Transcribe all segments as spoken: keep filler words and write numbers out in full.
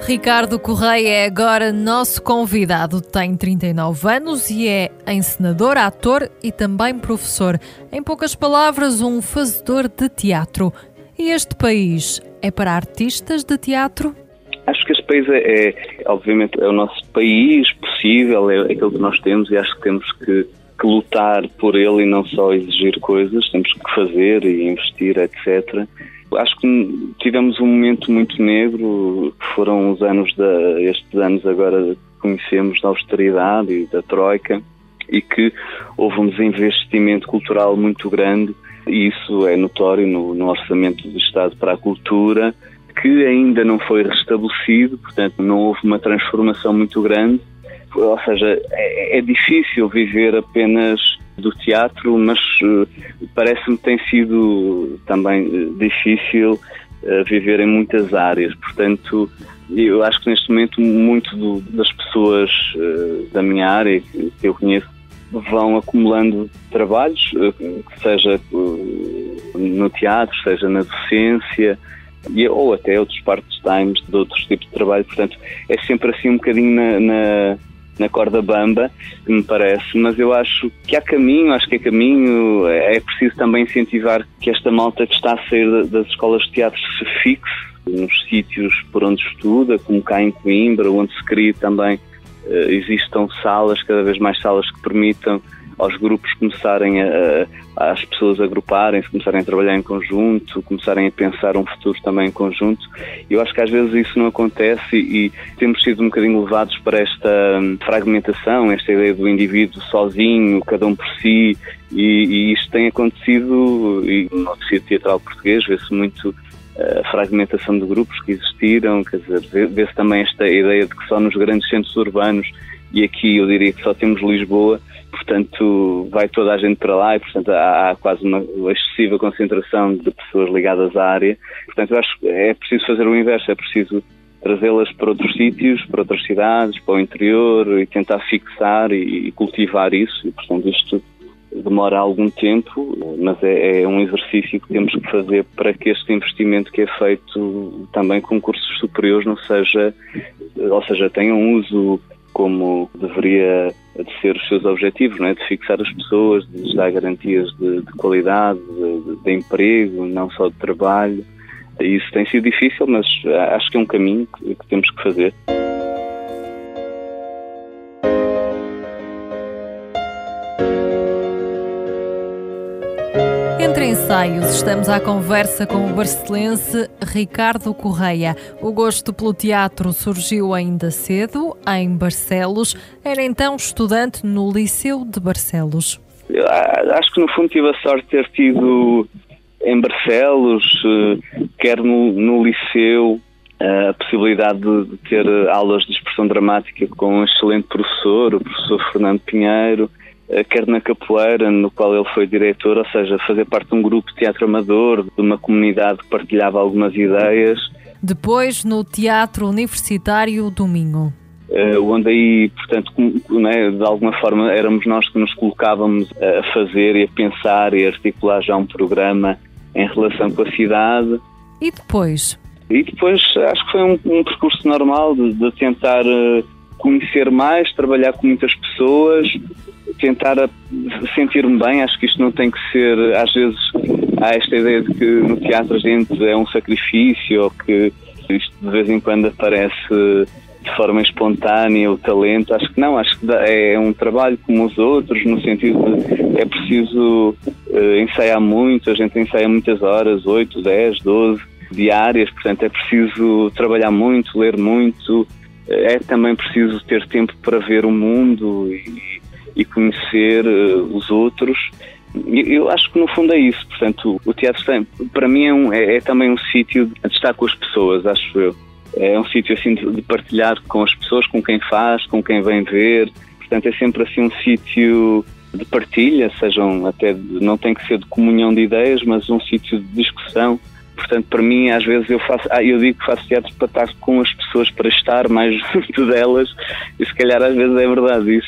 Ricardo Correia é agora nosso convidado. Tem trinta e nove anos e é encenador, ator e também professor. Em poucas palavras, um fazedor de teatro. E este país é para artistas de teatro? Acho que este país é, é obviamente, é o nosso país possível, é aquilo que nós temos e acho que temos que, que lutar por ele e não só exigir coisas, temos que fazer e investir, etcétera. Acho que tivemos um momento muito negro, que foram os anos, da, estes anos agora que conhecemos da austeridade e da troika, e que houve um desinvestimento cultural muito grande, e isso é notório no, no orçamento do Estado para a cultura, que ainda não foi restabelecido, portanto não houve uma transformação muito grande, ou seja, é, é difícil viver apenas do teatro, mas uh, parece-me que tem sido também uh, difícil uh, viver em muitas áreas. Portanto, eu acho que neste momento muito do, das pessoas uh, da minha área, que, que eu conheço, vão acumulando trabalhos, uh, seja uh, no teatro, seja na docência, e, ou até outros part-times de outros tipos de trabalho. Portanto, é sempre assim um bocadinho na... na na corda bamba, que me parece, mas eu acho que há caminho, acho que é caminho, é preciso também incentivar que esta malta que está a sair das escolas de teatro se fixe nos sítios por onde estuda, como cá em Coimbra, onde se cria também, uh, existam salas, cada vez mais salas que permitam aos grupos começarem a, a as pessoas agruparem-se, começarem a trabalhar em conjunto, começarem a pensar um futuro também em conjunto. Eu acho que às vezes isso não acontece e, e temos sido um bocadinho levados para esta fragmentação, esta ideia do indivíduo sozinho, cada um por si, e, e isto tem acontecido, e no tecido teatral português vê-se muito a fragmentação de grupos que existiram, quer dizer, vê-se também esta ideia de que só nos grandes centros urbanos, e aqui eu diria que só temos Lisboa, portanto vai toda a gente para lá e portanto há, há quase uma excessiva concentração de pessoas ligadas à área. Portanto eu acho que é preciso fazer o inverso, é preciso trazê-las para outros sítios, para outras cidades, para o interior e tentar fixar e, e cultivar isso, e portanto isto demora algum tempo, mas é, é um exercício que temos que fazer para que este investimento que é feito também com cursos superiores não seja, ou seja, tenha um uso como deveria de ser os seus objetivos, não é? De fixar as pessoas, de lhes dar garantias de, de qualidade, de, de emprego, não só de trabalho. Isso tem sido difícil, mas acho que é um caminho que, que temos que fazer. Entre ensaios, estamos à conversa com o barcelense Ricardo Correia. O gosto pelo teatro surgiu ainda cedo, em Barcelos. Era então estudante no Liceu de Barcelos. Eu acho que no fundo tive a sorte de ter tido em Barcelos, quer no, no Liceu, a possibilidade de ter aulas de expressão dramática com um excelente professor, o professor Fernando Pinheiro, quer na capoeira, no qual ele foi diretor, ou seja, fazer parte de um grupo de teatro amador, de uma comunidade que partilhava algumas ideias. Depois, no Teatro Universitário do Minho. Uh, onde aí, portanto, né, de alguma forma éramos nós que nos colocávamos a fazer e a pensar e a articular já um programa em relação com a cidade. E depois? E depois acho que foi um, um percurso normal de, de tentar uh, conhecer mais, trabalhar com muitas pessoas, tentar sentir-me bem. Acho que isto não tem que ser, às vezes há esta ideia de que no teatro a gente é um sacrifício, ou que isto de vez em quando aparece de forma espontânea o talento. Acho que não, acho que é um trabalho como os outros, no sentido de é preciso uh, ensaiar muito, a gente ensaia muitas horas, oito, dez, doze diárias, portanto é preciso trabalhar muito, ler muito, é também preciso ter tempo para ver o mundo e e conhecer uh, os outros. Eu acho que no fundo é isso. Portanto, o teatro tem, para mim é, um, é, é também um sítio de estar com as pessoas, acho eu. É um sítio assim de, de partilhar com as pessoas, com quem faz, com quem vem ver. Portanto, é sempre assim um sítio de partilha, sejam até, de, não tem que ser de comunhão de ideias, mas um sítio de discussão. Portanto, para mim, às vezes eu faço, ah, eu digo que faço teatro para estar com as pessoas, para estar mais junto delas, e se calhar às vezes é verdade isso.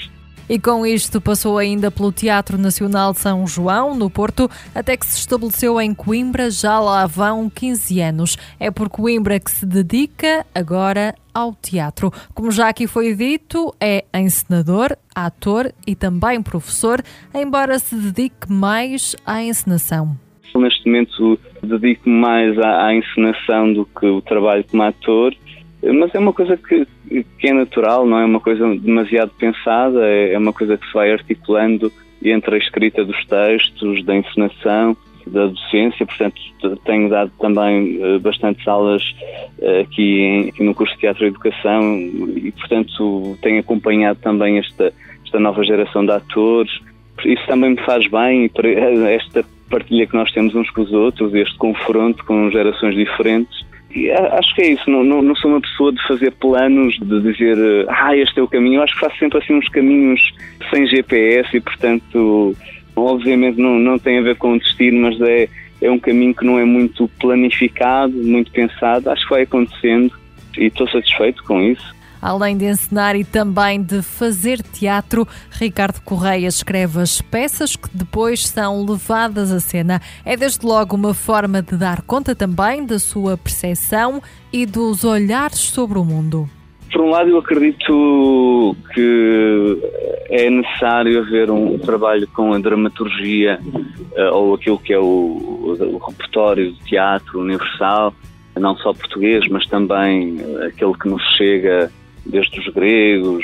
E com isto passou ainda pelo Teatro Nacional de São João, no Porto, até que se estabeleceu em Coimbra, já lá vão quinze anos. É por Coimbra que se dedica agora ao teatro. Como já aqui foi dito, é encenador, ator e também professor, embora se dedique mais à encenação. Neste momento dedico-me mais à, à encenação do que o trabalho como ator, mas é uma coisa que, que é natural, não é uma coisa demasiado pensada, é, é uma coisa que se vai articulando entre a escrita dos textos, da encenação, da docência. Portanto, tenho dado também uh, bastantes aulas uh, aqui, em, aqui no curso de Teatro e Educação e, portanto, tenho acompanhado também esta, esta nova geração de atores. Isso também me faz bem, e para esta partilha que nós temos uns com os outros, este confronto com gerações diferentes. E acho que é isso, não, não, não sou uma pessoa de fazer planos, de dizer, ah, este é o caminho. Eu acho que faço sempre assim uns caminhos sem G P S e, portanto, obviamente não, não tem a ver com o destino, mas é, é um caminho que não é muito planificado, muito pensado. Acho que vai acontecendo e estou satisfeito com isso. Além de encenar e também de fazer teatro, Ricardo Correia escreve as peças que depois são levadas à cena. É desde logo uma forma de dar conta também da sua percepção e dos olhares sobre o mundo. Por um lado, eu acredito que é necessário haver um trabalho com a dramaturgia ou aquilo que é o, o repertório de teatro universal, não só português, mas também aquele que nos chega desde os gregos,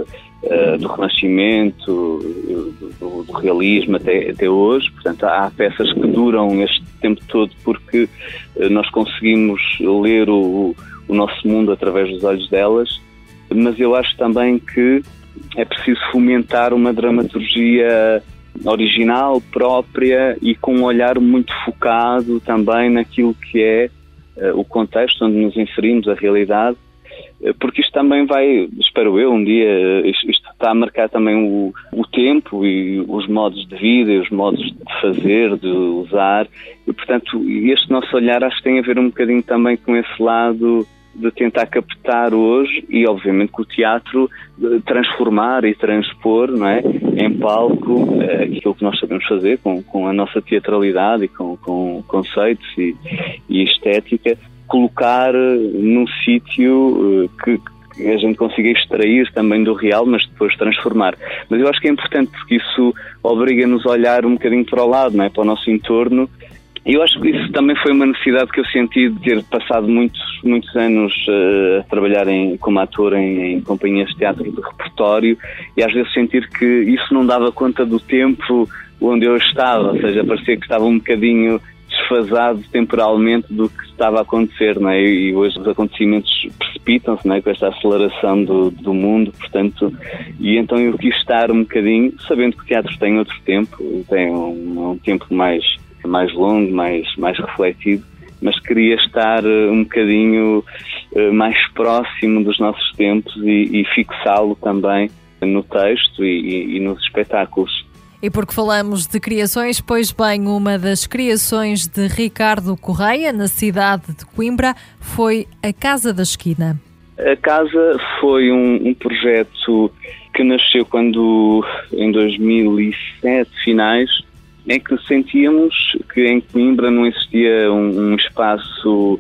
do Renascimento, do, do realismo até, até hoje. Portanto, há peças que duram este tempo todo porque nós conseguimos ler o, o nosso mundo através dos olhos delas, mas eu acho também que é preciso fomentar uma dramaturgia original, própria e com um olhar muito focado também naquilo que é o contexto onde nos inserimos, a realidade, porque isto também vai, espero eu, um dia, isto, isto está a marcar também o, o tempo e os modos de vida e os modos de fazer, de usar, e portanto este nosso olhar acho que tem a ver um bocadinho também com esse lado de tentar captar hoje e obviamente com o teatro transformar e transpor, não é, em palco aquilo que nós sabemos fazer com, com a nossa teatralidade e com, com conceitos e, e estética, colocar num sítio que a gente consiga extrair também do real, mas depois transformar. Mas eu acho que é importante porque isso obriga-nos a olhar um bocadinho para o lado, não é? Para o nosso entorno. E eu acho que isso também foi uma necessidade que eu senti de ter passado muitos, muitos anos uh, a trabalhar em, como ator em, em companhias de teatro de repertório e às vezes sentir que isso não dava conta do tempo onde eu estava, ou seja, parecia que estava um bocadinho desfasado temporalmente do que estava a acontecer, não é? E hoje os acontecimentos precipitam-se, não é? Com esta aceleração do, do mundo, portanto, e então eu quis estar um bocadinho, sabendo que o teatro tem outro tempo, tem um, um tempo mais, mais longo, mais, mais refletido, mas queria estar um bocadinho uh, mais próximo dos nossos tempos e, e fixá-lo também no texto e, e, e nos espetáculos. E porque falamos de criações, pois bem, uma das criações de Ricardo Correia, na cidade de Coimbra, foi a Casa da Esquina. A Casa foi um, um projeto que nasceu quando, em dois mil e sete, finais, em que sentíamos que em Coimbra não existia um, um espaço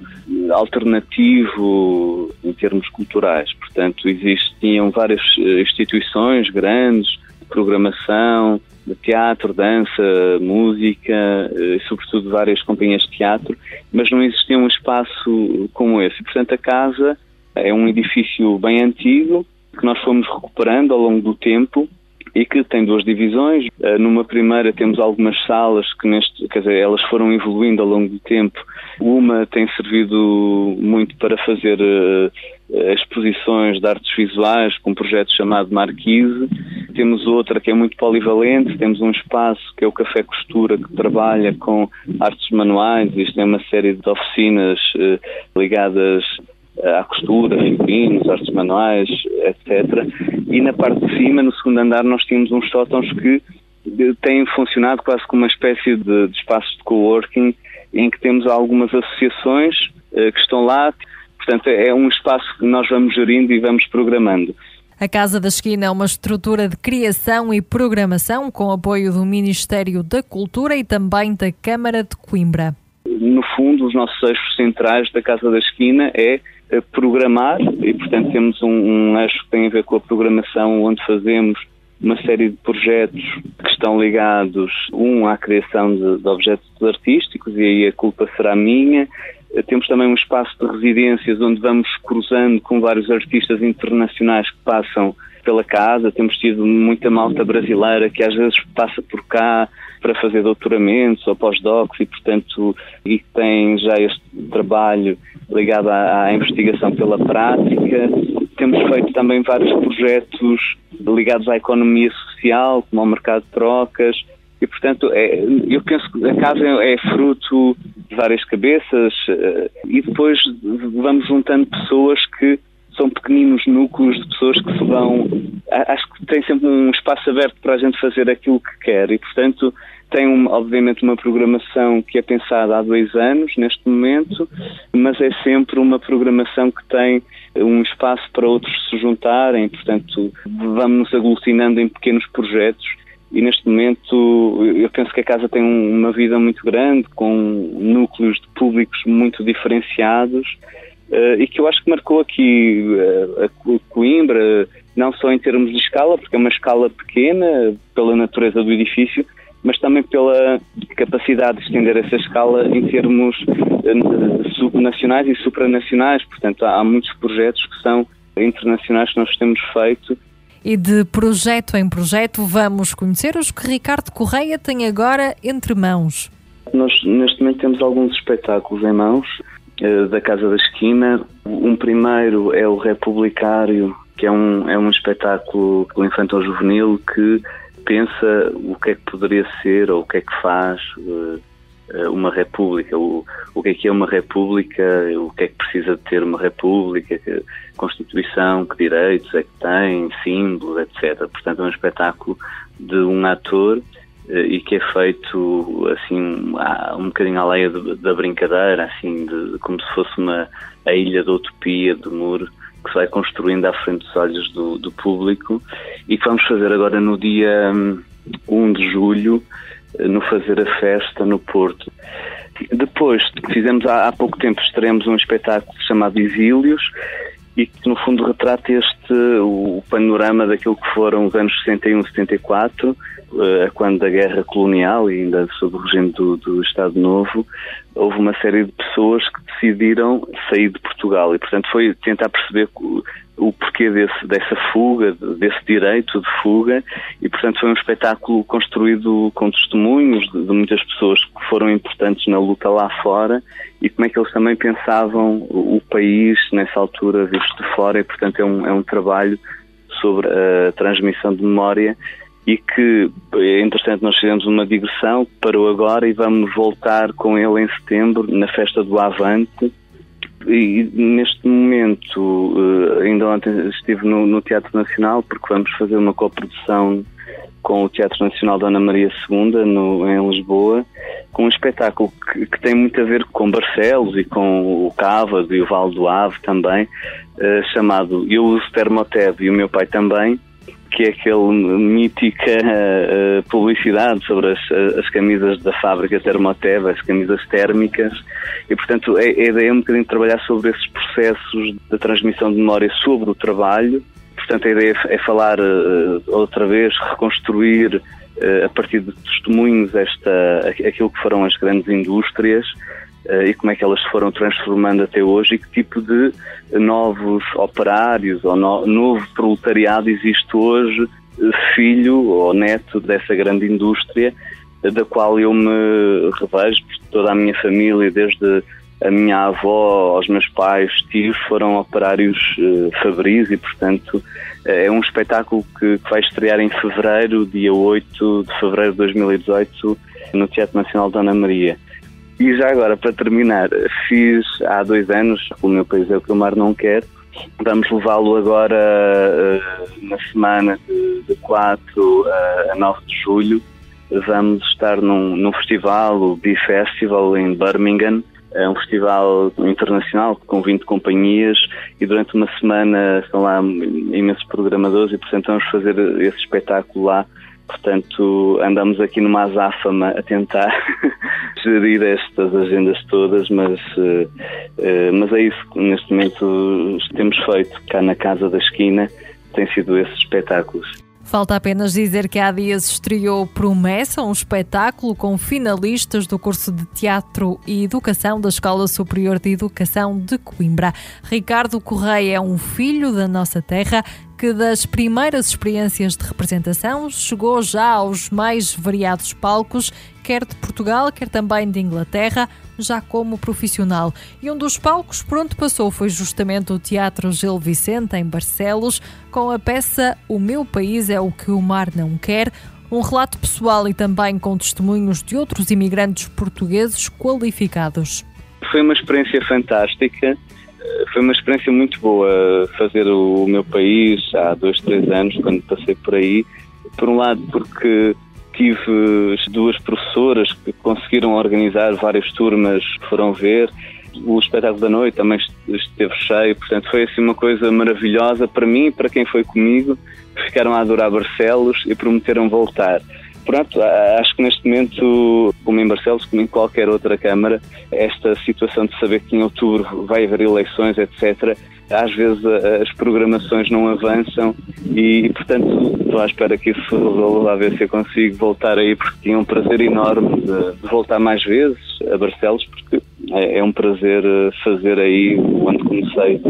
alternativo em termos culturais. Portanto, existiam várias instituições grandes de programação, de teatro, dança, música, e sobretudo várias companhias de teatro, mas não existia um espaço como esse. Portanto, a Casa é um edifício bem antigo, que nós fomos recuperando ao longo do tempo e que tem duas divisões. Numa primeira temos algumas salas que, neste, quer dizer, elas foram evoluindo ao longo do tempo. Uma tem servido muito para fazer uh, exposições de artes visuais com um projeto chamado Marquise. Temos outra que é muito polivalente, temos um espaço que é o Café Costura, que trabalha com artes manuais. Isto é uma série de oficinas uh, ligadas à costura, figurinos, artes manuais, etcétera. E na parte de cima, no segundo andar, nós tínhamos uns sótãos que têm funcionado quase como uma espécie de, de espaços de coworking, em que temos algumas associações uh, que estão lá. Portanto, é um espaço que nós vamos gerindo e vamos programando. A Casa da Esquina é uma estrutura de criação e programação com apoio do Ministério da Cultura e também da Câmara de Coimbra. No fundo, os nossos eixos centrais da Casa da Esquina é programar e, portanto, temos um, um eixo que tem a ver com a programação, onde fazemos uma série de projetos que estão ligados, um, à criação de, de objetos artísticos, e aí a culpa será minha. Temos também um espaço de residências onde vamos cruzando com vários artistas internacionais que passam pela casa. Temos tido muita malta brasileira que às vezes passa por cá para fazer doutoramentos ou pós-docs e, portanto, e tem já este trabalho ligado à, à investigação pela prática. Temos feito também vários projetos ligados à economia social, como ao mercado de trocas, e, portanto, é, eu penso que a casa é fruto de várias cabeças, e depois vamos juntando pessoas que são pequeninos núcleos de pessoas que se vão... Acho que tem sempre um espaço aberto para a gente fazer aquilo que quer, e, portanto, tem, um, obviamente, uma programação que é pensada há dois anos, neste momento, mas é sempre uma programação que tem um espaço para outros se juntarem, portanto, vamos nos aglutinando em pequenos projetos, e neste momento eu penso que a casa tem uma vida muito grande, com núcleos de públicos muito diferenciados, Uh, e que eu acho que marcou aqui uh, a Coimbra, não só em termos de escala, porque é uma escala pequena pela natureza do edifício, mas também pela capacidade de estender essa escala em termos uh, subnacionais e supranacionais. Portanto, há, há muitos projetos que são internacionais que nós temos feito. E de projeto em projeto vamos conhecer os que Ricardo Correia tem agora entre mãos. Nós neste momento temos alguns espetáculos em mãos da Casa da Esquina. Um primeiro é o Republicário, que é um, é um espetáculo infantil-juvenil que pensa o que é que poderia ser ou o que é que faz uh, uma república, o, o que é que é uma república, o que é que precisa de ter uma república, que Constituição, que direitos é que tem, símbolos, etcétera. Portanto, é um espetáculo de um ator e que é feito assim um bocadinho à leia da brincadeira, assim, de, como se fosse uma a ilha da utopia do muro que se vai construindo à frente dos olhos do, do público, e que vamos fazer agora no dia um de julho, no Fazer a Festa, no Porto. Depois, fizemos há, há pouco tempo, estreamos um espetáculo chamado Exílios, e que no fundo retrata este, o panorama daquilo que foram os anos sessenta e um, setenta e quatro, uh, quando da guerra colonial e ainda sob o regime do, do Estado Novo, houve uma série de pessoas que decidiram sair de Portugal, e portanto foi tentar perceber o, o porquê desse, dessa fuga, desse direito de fuga, e portanto foi um espetáculo construído com testemunhos de, de muitas pessoas que foram importantes na luta lá fora, e como é que eles também pensavam o, o país nessa altura visto de fora, e portanto é um, é um trabalho sobre a transmissão de memória, e que é interessante, nós fizemos uma digressão, parou agora e vamos voltar com ele em setembro, na Festa do Avante. E neste momento, ainda ontem estive no, no Teatro Nacional, porque vamos fazer uma coprodução com o Teatro Nacional Dona Maria segunda, no, em Lisboa, com um espetáculo que, que tem muito a ver com Barcelos e com o Cávado e o Vale do Ave também, uh, chamado Eu Uso Termoteb e o Meu Pai Também, que é aquela mítica uh, publicidade sobre as, as camisas da fábrica Termoteb, as camisas térmicas, e portanto a, a ideia é um bocadinho de trabalhar sobre esses processos de transmissão de memória sobre o trabalho. Portanto, a ideia é falar uh, outra vez, reconstruir uh, a partir de testemunhos esta, aquilo que foram as grandes indústrias uh, e como é que elas se foram transformando até hoje, e que tipo de novos operários ou no, novo proletariado existe hoje, filho ou neto dessa grande indústria, uh, da qual eu me revejo, porque toda a minha família, desde a minha avó, aos meus pais, tios, foram operários uh, fabris, e portanto uh, é um espetáculo que, que vai estrear em fevereiro, dia oito de fevereiro de dois mil e dezoito, no Teatro Nacional Dona Maria. E já agora, para terminar, fiz há dois anos, O Meu País é o que o Mar Não Quer. Vamos levá-lo agora uh, na semana de, de quatro a nove de julho. Vamos estar num, num festival, o Bee Festival, em Birmingham, É um festival internacional com vinte companhias e durante uma semana estão lá imensos programadores e, portanto, vamos fazer esse espetáculo lá. Portanto, andamos aqui numa azáfama a tentar gerir estas agendas todas, mas, uh, uh, mas é isso que neste momento temos feito cá na Casa da Esquina, tem sido esses espetáculos. Falta apenas dizer que há dias estreou Promessa, um espetáculo com finalistas do curso de Teatro e Educação da Escola Superior de Educação de Coimbra. Ricardo Correia é um filho da nossa terra que das primeiras experiências de representação chegou já aos mais variados palcos, quer de Portugal, quer também de Inglaterra, já como profissional. E um dos palcos por onde passou foi justamente o Teatro Gil Vicente, em Barcelos, com a peça O Meu País é o que o Mar Não Quer, um relato pessoal e também com testemunhos de outros imigrantes portugueses qualificados. Foi uma experiência fantástica. Foi uma experiência muito boa fazer o Meu País há dois, três anos, quando passei por aí. Por um lado, porque tive duas professoras que conseguiram organizar várias turmas que foram ver. O espetáculo da noite também esteve cheio, portanto foi assim uma coisa maravilhosa para mim e para quem foi comigo. Ficaram a adorar Barcelos e prometeram voltar. Pronto, acho que neste momento, como em Barcelos, como em qualquer outra Câmara, esta situação de saber que em outubro vai haver eleições, etcétera, às vezes as programações não avançam e, portanto, estou à espera que isso se resolva, a ver se eu consigo voltar aí, porque tinha um prazer enorme de, de voltar mais vezes a Barcelos, porque é, é um prazer fazer aí onde comecei.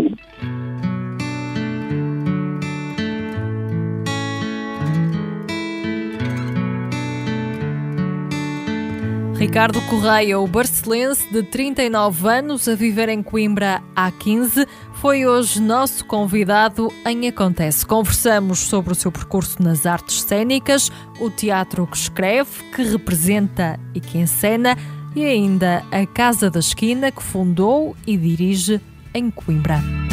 Ricardo Correia, o barcelense de trinta e nove anos, a viver em Coimbra há quinze, foi hoje nosso convidado em Acontece. Conversamos sobre o seu percurso nas artes cênicas, o teatro que escreve, que representa e que encena, e ainda a Casa da Esquina, que fundou e dirige em Coimbra.